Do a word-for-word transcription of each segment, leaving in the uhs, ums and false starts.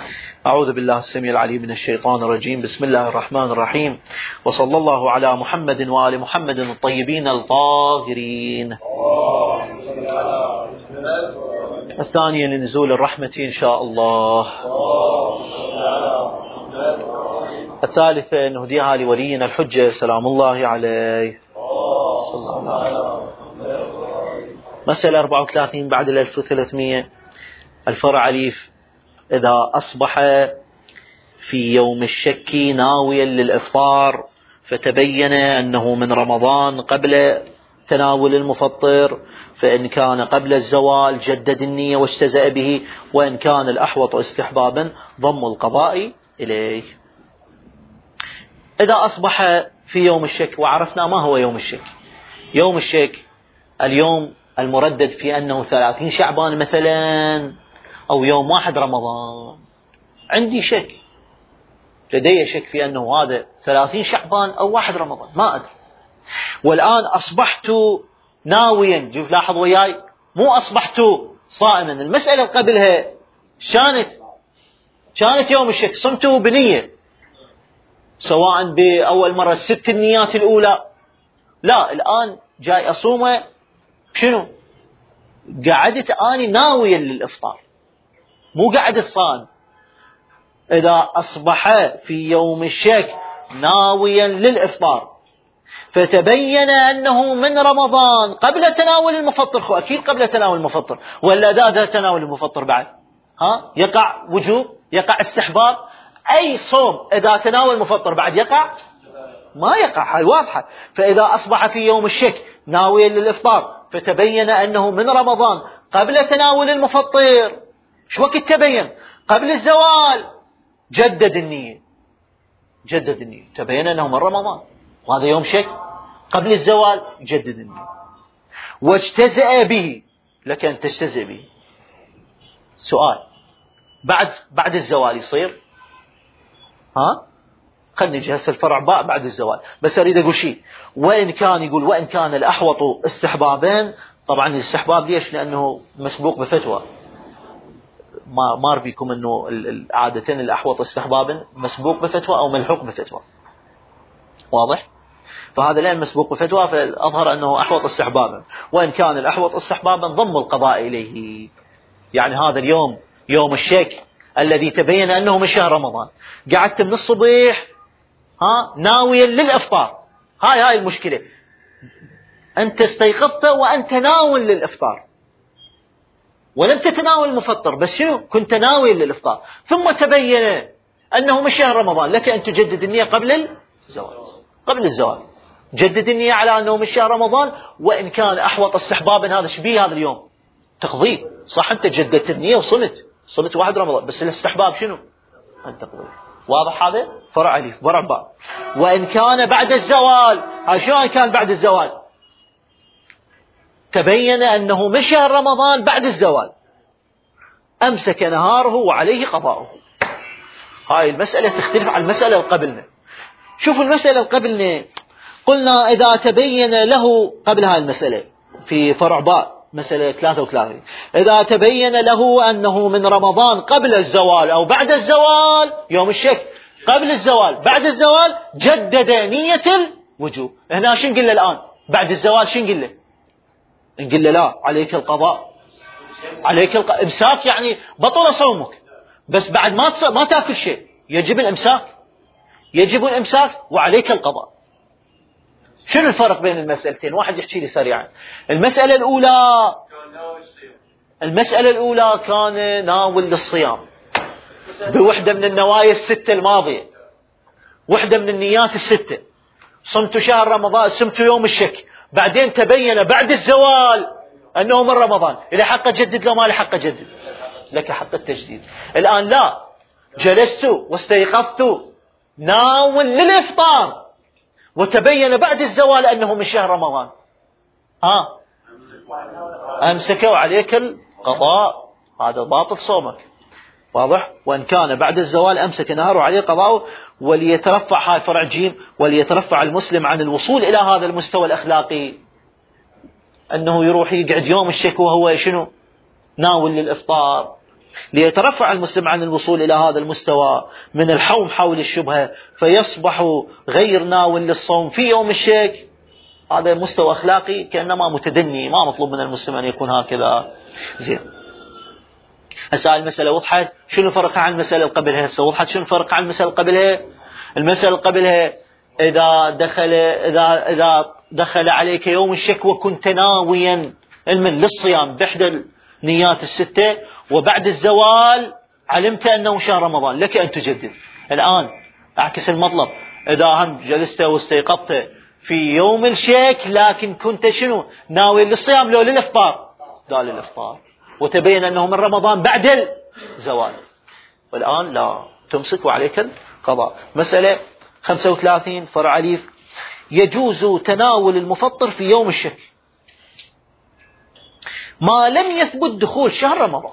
أعوذ بالله السميع العليم من الشيطان الرجيم. بسم الله الرحمن الرحيم، وصلى الله على محمد وآل محمد الطيبين الطاهرين. الثانية لنزول الرحمة إن شاء الله. الثالثة نهديها لولينا الحجة سلام الله عليه. صلى الله عليه. مسألة أربعة وثلاثين بعد الألف وثلاثمية. الفرع أليف: إذا أصبح في يوم الشك ناويا للإفطار فتبين أنه من رمضان قبل تناول المفطر، فإن كان قبل الزوال جدد النية واجتزأ به، وإن كان الأحوط استحبابا ضم القضاء إليه. إذا أصبح في يوم الشك، وعرفنا ما هو يوم الشك. يوم الشك اليوم المردد في أنه ثلاثين شعبان مثلا أو يوم واحد رمضان. عندي شك، لدي شك في أنه هذا ثلاثين شعبان أو واحد رمضان، ما أدري. والآن أصبحت ناويا، شوف لاحظ وياي، مو أصبحت صائما. المسألة قبلها كانت كانت يوم الشك، صمت بنية، سواء بأول مرة ست النيات الأولى. لا، الآن جاي أصوم شنو؟ قعدت أني ناويا للإفطار، مو قاعد الصائم. إذا أصبح في يوم الشك ناويا للإفطار فتبين أنه من رمضان قبل تناول المفطر، خو أكيد قبل تناول المفطر، ولا ذا تناول المفطر بعد، ها يقع وجوب، يقع استحباب. أي صوم إذا تناول المفطر بعد يقع؟ ما يقع، هاي واضحة. فإذا أصبح في يوم الشك ناويا للإفطار فتبين أنه من رمضان قبل تناول المفطر، شو وقت تبين؟ قبل الزوال، جدد النية، جدد النية، تبين أنه من رمضان وهذا يوم شك. قبل الزوال جدد النية، واجتزأ به، لك أن تجتزئ به. سؤال: بعد بعد الزوال يصير؟ ها خلني نجي هسه الفرع باء بعد الزوال، بس أريد أقول شيء. وإن كان يقول وإن كان الأحوط استحبابين. طبعا الاستحباب ليش؟ لأنه مسبوق بفتوى. ما ما أربيكم أنه عادة الأحوط استحبابا مسبوق بفتوى أو ملحوق بفتوى، واضح؟ فهذا لأن مسبوق بفتوى فأظهر أنه أحوط استحبابا. وإن كان الأحوط استحبابا ضم القضاء إليه. يعني هذا اليوم يوم الشك الذي تبين أنه من شهر رمضان، قعدت من الصبح ها ناويا للإفطار. هاي هاي المشكلة، أنت استيقظت وأنت ناوي للإفطار، ولم تتناول المفطر، بس شنو؟ كنت ناوي للإفطار، ثم تبين أنه من شهر رمضان، لك أن تجدد النية قبل الزوال. قبل الزوال جدد النية على أنه من شهر رمضان. وإن كان أحوط استحبابا، هذا شبيه هذا اليوم تقضيه، صح؟ أنت جددت النية وصمت صمت واحد رمضان، بس الاستحباب شنو؟ أن تقضيه. واضح؟ هذا فرع أليف فرع باء. وإن كان بعد الزوال، هاي شو كان بعد الزوال؟ تبين أنه من شهر رمضان بعد الزوال، أمسك نهاره وعليه قضاؤه. هاي المسألة تختلف عن المسألة اللي قبلنا. شوفوا المسألة اللي قبلنا قلنا إذا تبين له، قبل هاي المسألة في فرع باء مسألة ثلاثة وثلاثين، إذا تبين له أنه من رمضان قبل الزوال أو بعد الزوال، يوم الشك قبل الزوال بعد الزوال، جدد نية الوجوب. هنا شو نقول له الآن؟ بعد الزوال شو نقول له؟ نقول له لا، عليك القضاء، عليك الق... امساك، يعني بطل صومك، بس بعد ما تص... ما تاكل شيء يجب الامساك، يجب الامساك وعليك القضاء. شنو الفرق بين المسألتين؟ واحد يحكي لي سريعا. المسألة الأولى المسألة الأولى كان ناول للصيام بوحدة من النوايا الستة الماضية، وحدة من النيات الستة. صمت شهر رمضان، صمت يوم الشك، بعدين تبين بعد الزوال أنه من رمضان، إذا حق جدد لو ما له حق جدد، لك حق التجديد. الآن لا، جلست واستيقظت ناول للإفطار وتبين بعد الزوال أنه من شهر رمضان، ها أمسك وعليك القضاء، هذا باطل صومك، واضح؟ وإن كان بعد الزوال أمسك نهار وعليه قضاء. وليترفع، هاي فرع جيم، وليترفع المسلم عن الوصول إلى هذا المستوى الأخلاقي، أنه يروح يقعد يوم الشك وهو شنو؟ ناول للإفطار. ليترفع المسلم عن الوصول إلى هذا المستوى من الحوم حول الشبهة فيصبح غير ناول للصوم في يوم الشك، هذا مستوى أخلاقي كأنما متدني، ما مطلوب من المسلم أن يكون هكذا. زين، هسه المسألة وضحت. شنو فرقها عن المسألة اللي قبلها؟ هسه وضحت شنو فرقها عن المسألة اللي قبلها. المسألة اللي قبلها إذا دخل إذا إذا دخل عليك يوم الشك وكنت ناويا علما للصيام بإحدى النيات الستة وبعد الزوال علمت أنه شهر رمضان، لك أن تجدد. الآن أعكس المطلب، إذا هم جلست واستيقظت في يوم الشك لكن كنت شنو ناوي للصيام لو للإفطار، لا للإفطار، وتبين أنه من رمضان بعد الزوال، والآن لا تمسك وعليك القضاء. مسألة خمسة وثلاثين فرع أليف، يجوز تناول المفطر في يوم الشك ما لم يثبت دخول شهر رمضان.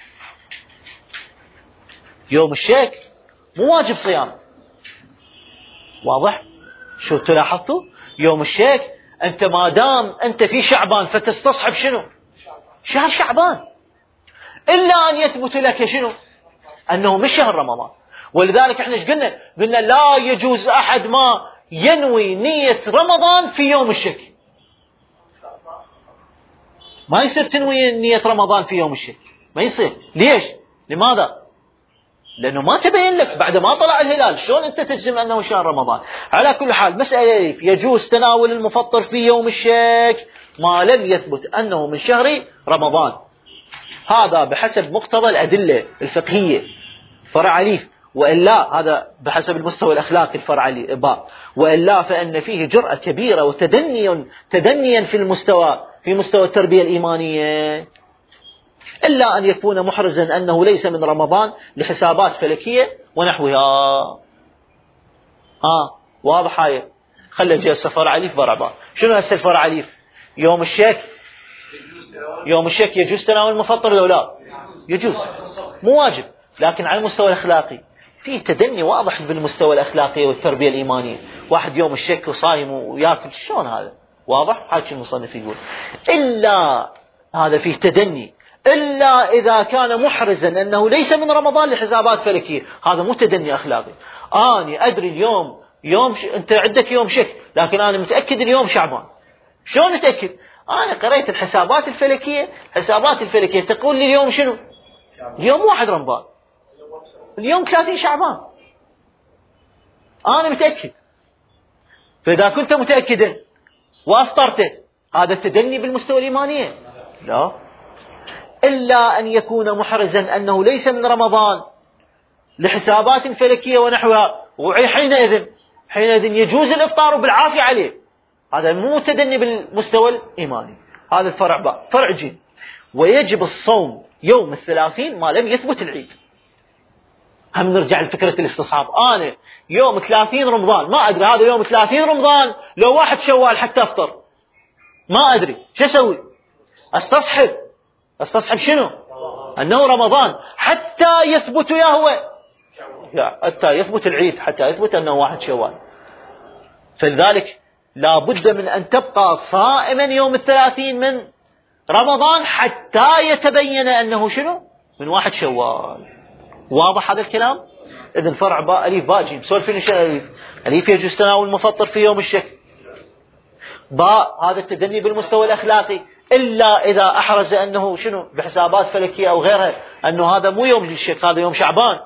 يوم الشك مو واجب صيام، واضح؟ شو تلاحظتوا؟ يوم الشك أنت ما دام أنت في شعبان فتستصحب شنو؟ شهر شعبان، إلا أن يثبت لك شنو؟ أنه مش شهر رمضان. ولذلك احنا ايش قلنا؟ قلنا لا يجوز أحد ما ينوي نية رمضان في يوم الشك، ما يصير تنوي نية رمضان في يوم الشك، ما يصير. ليش؟ لماذا؟ لأنه ما تبين لك بعد ما طلع الهلال، شلون أنت تجزم أنه شهر رمضان؟ على كل حال مسألة يجوز تناول المفطر في يوم الشك ما لم يثبت أنه من شهر رمضان، هذا بحسب مقتضى الأدلة الفقهية فرع عليه، وإلا هذا بحسب المستوى الأخلاقي الفرع عليه باء، وإلا فإن فيه جرأة كبيرة وتدني تدنيا في المستوى في مستوى التربية الإيمانية، إلا أن يكون محرزا أنه ليس من رمضان لحسابات فلكية ونحوها. آه واضح هاي. خلي جي السفر عليف برعبا. شنو هسه الفرع عليف؟ يوم الشك يوم الشك يجوز تناول المفطر لو لا؟ يجوز، مو واجب، لكن على المستوى الأخلاقي في تدني واضح بالمستوى الأخلاقي والتربية الإيمانية. واحد يوم الشك وصايم وياكل، شلون هذا؟ واضح؟ هاي المصنف يقول إلا هذا فيه تدني، إلا إذا كان محرزا أنه ليس من رمضان لحسابات فلكية، هذا مو تدني أخلاقي. أنا أدري اليوم يوم ش... أنت عندك يوم شك، لكن أنا متأكد اليوم شعبان. شلون متأكد؟ أنا قريت الحسابات الفلكية، الحسابات الفلكية تقول لي اليوم شنو؟ اليوم واحد رمضان، اليوم ثلاثين شعبان، أنا متأكد. فإذا كنت متأكدا وأفطرت، هذا التدني بالمستوى الإيمانية؟ لا، إلا أن يكون محرزا أنه ليس من رمضان لحسابات فلكية ونحوها، وحينئذ حينئذ يجوز الإفطار بالعافية عليه، هذا مو تدني بالمستوى الإيماني. هذا الفرع باء. فرع جيم، ويجب الصوم يوم الثلاثين ما لم يثبت العيد. هم نرجع لفكرة الاستصحاب. أنا يوم ثلاثين رمضان ما أدري هذا يوم ثلاثين رمضان لو واحد شوال حتى أفطر، ما أدري شو أسوي؟ أستصحب أستصحب شنو؟ أنه رمضان حتى يثبت يا هو حتى يثبت العيد، حتى يثبت أنه واحد شوال. فلذلك لا بد من أن تبقى صائما يوم الثلاثين من رمضان حتى يتبين أنه شنو؟ من واحد شوال. واضح هذا الكلام؟ إذن فرع باء أليف باء جيم. سولفين شو أليف؟ أليف يجوز تناول المفطر في يوم الشك. باء هذا التدني بالمستوى الأخلاقي، إلا إذا أحرز أنه شنو بحسابات فلكية أو غيرها أنه هذا مو يوم الشك، هذا يوم شعبان.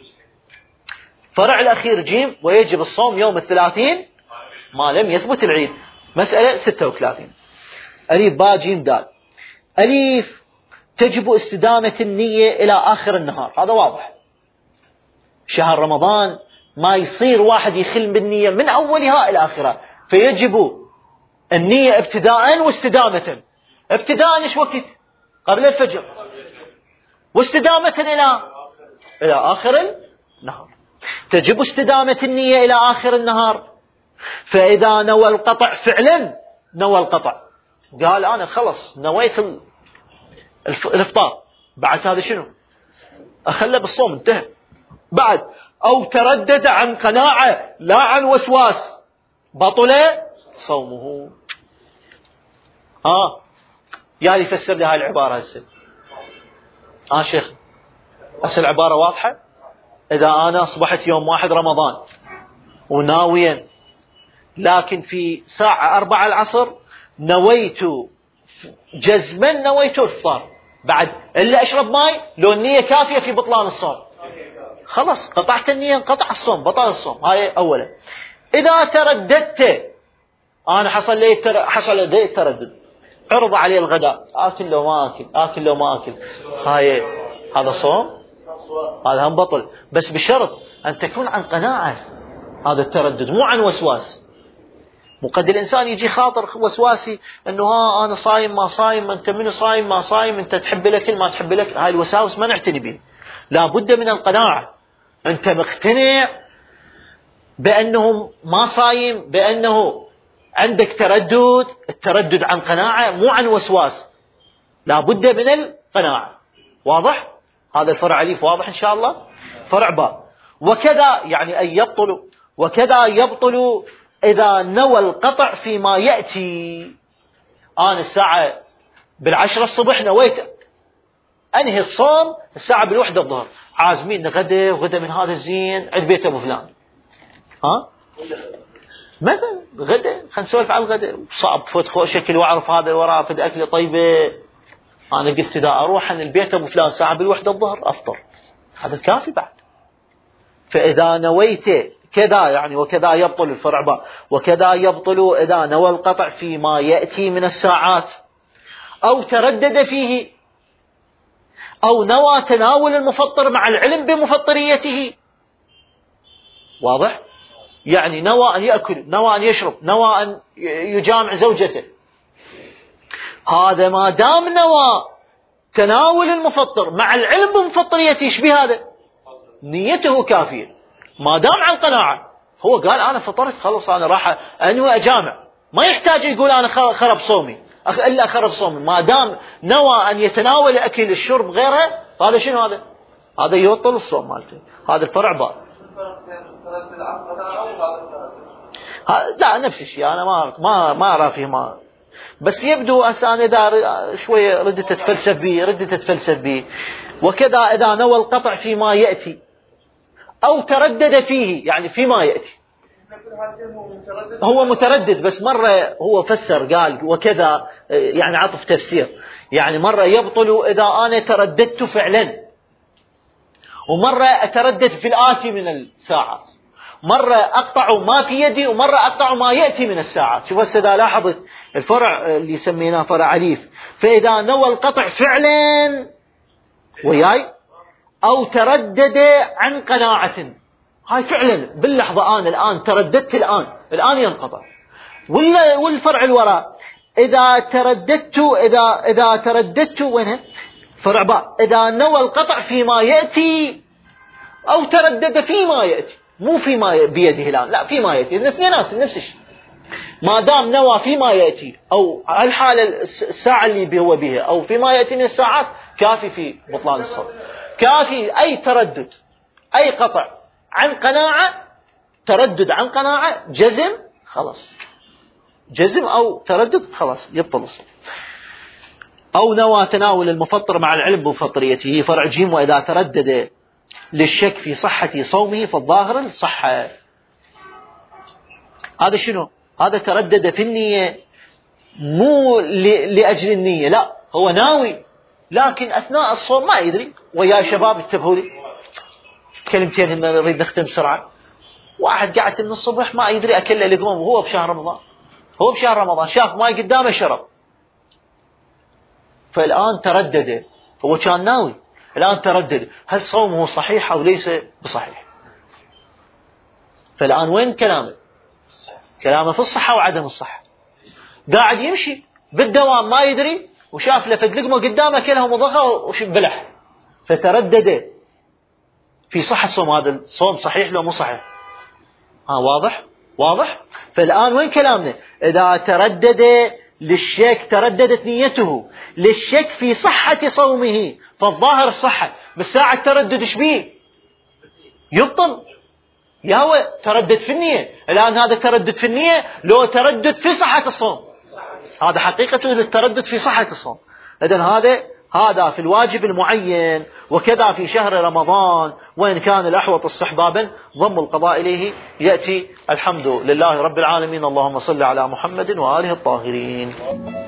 فرع الأخير جيم، ويجب الصوم يوم الثلاثين ما لم يثبت العيد. مسألة ستة وثلاثين. أليف باء جيم دال. أليف تجب استدامة النية إلى آخر النهار، هذا واضح. شهر رمضان ما يصير واحد يخل بالنية من أولها إلى آخرها، فيجب النية ابتداء واستدامة. ابتداء ايش وقت؟ قبل الفجر، واستدامة إلى إلى آخر النهار. تجب استدامة النية إلى آخر النهار. فإذا نوى القطع فعلا، نوى القطع، قال أنا خلص نويت الإفطار، بعد هذا شنو؟ أخلى بالصوم، انتهى. بعد أو تردد عن قناعة لا عن وسواس، بطل صومه. آه يا لي فسر لي هاي العبارة هسه. آه شيخ أصل العبارة واضحة. إذا أنا أصبحت يوم واحد رمضان وناويا، لكن في ساعة أربعة العصر نويت جزما نويت إفطار، بعد إلا أشرب ماء لو النية كافية في بطلان الصوم، خلاص قطعت النية، انقطع الصوم، بطل الصوم. هاي أولا. إذا ترددت، أنا حصل لي تر... حصل لي التردد، عرض علي الغداء، آكل لو ما آكل، آكل لو ما آكل، هاي هذا صوم، هذا هم بطل، بس بشرط أن تكون عن قناعة. هذا التردد مو عن وسواس. مو قد الإنسان يجي خاطر وسواسي أنه ها أنا صايم ما صايم، أنت منو صايم ما صايم، أنت تحب الأكل ما تحب الأكل، هاي الوساوس ما نعتني بها. لا بد من القناعة، أنت مقتنع بأنه ما صايم، بأنه عندك تردد، التردد عن قناعة مو عن وسواس، لا بد من القناعة. واضح؟ هذا الفرع أليف واضح إن شاء الله. فرع باء، وكذا يعني أن يبطل، وكذا يبطل إذا نوى القطع فيما يأتي. أنا الساعة بالعشرة الصبح نويت أنهي الصوم الساعة بالوحدة الظهر، عازمين غدا وغدا من هذا الزين عند بيت أبو فلان، ها مثلا غدا، خلينا نسولف على الغدا، صعب فوت خو شكل واعرف هذا وراه فد أكلة طيبة. أنا قلت إذا أروح عند البيت أبو فلان ساعة بالوحدة الظهر أفطر، هذا كافي بعد. فإذا نويت كذا يعني وكذا يبطل الفرع باء، وكذا يبطل إذا نوى القطع فيما يأتي من الساعات، أو تردد فيه، أو نوى تناول المفطر مع العلم بمفطريته. واضح؟ يعني نوى أن يأكل، نوى أن يشرب، نوى أن يجامع زوجته، هذا ما دام نوى تناول المفطر مع العلم بمفطريته، ايش به هذا؟ نيته كافية ما دام عن قناعة. هو قال أنا فطرت خلص أنا راح أنوي أجامع، ما يحتاج يقول أنا خرب صومي إلا خرب صومي، ما دام نوى أن يتناول أكل الشرب غيره، هذا شنو هذا؟ هذا يبطل الصوم مالته. هذا الفرع باء. لا نفس الشيء، أنا ما ما ما أرى فيه، ما بس يبدو أنا إذا شوية ردت أتفلسف به، ردت أتفلسف به. وكذا إذا نوى القطع فيما يأتي أو تردد فيه، يعني فيما يأتي هو متردد، بس مرة هو فسر قال وكذا يعني عطف تفسير، يعني مرة يبطل إذا أنا ترددت فعلا، ومرة أتردد في الآتي من الساعات، مرة أقطع ما في يدي ومرة أقطع ما يأتي من الساعات. شوف هسه إذا لاحظت الفرع اللي سميناه فرع أليف، فإذا نوى القطع فعلا وياي أو تردد عن قناعة، هاي فعلا باللحظة أنا الآن ترددت، الآن الآن ينقطع. ولا والفرع الوراء إذا ترددت، إذا إذا ترددت وينه فرع باء، إذا نوى القطع فيما يأتي أو تردد فيما يأتي، مو فيما بيده الآن، لا فيما يأتي، الاثنينات نفس الشيء. ما دام نوى فيما يأتي أو الحالة الساعة اللي هو بها أو فيما يأتي من الساعات، كافي في بطلان الصوم، كافي. أي تردد أي قطع عن قناعة، تردد عن قناعة جزم خلاص، جزم أو تردد خلاص يبطل الصوم. أو نوى تناول المفطر مع العلم بمفطريته، فرع جيم، وإذا تردد للشك في صحة صومه فالظاهر الصحة. هذا شنو؟ هذا تردد في النية، مو لأجل النية، لا هو ناوي، لكن أثناء الصوم ما يدري. ويا شباب انتبهوا لي كلمتين هنا نريد نختم بسرعة. واحد قاعد من الصبح ما يدري أكله لقمة، وهو بشهر رمضان، هو بشهر رمضان شاف ماي قدامه شرب، فالآن تردد، هو كان ناوي الآن تردد، هل صومه صحيح أو ليس بصحيح؟ فالآن وين كلامه؟ كلامه في الصحة وعدم الصحة. قاعد يمشي بالدوام ما يدري، وشاف لفد لقمة قدامه كلها مضغة وبلح، فتردد في صحة صوم. هذا الصوم صحيح لو مو صحيح؟ ها واضح؟ واضح؟ فالآن وين كلامنا؟ إذا تردد للشك، ترددت نيته للشك في صحة صومه فالظاهر الصحة، بالساعة التردد ايش بيه؟ يبطل. يا هو تردد في النية، الآن هذا تردد في النية لو تردد في صحة الصوم، هذا حقيقة التردد في صحة الصوم. إذن هذا هذا في الواجب المعين، وكذا في شهر رمضان، وإن كان الأحوط استحبابا ضم القضاء إليه يأتي. الحمد لله رب العالمين، اللهم صل على محمد وآله الطاهرين.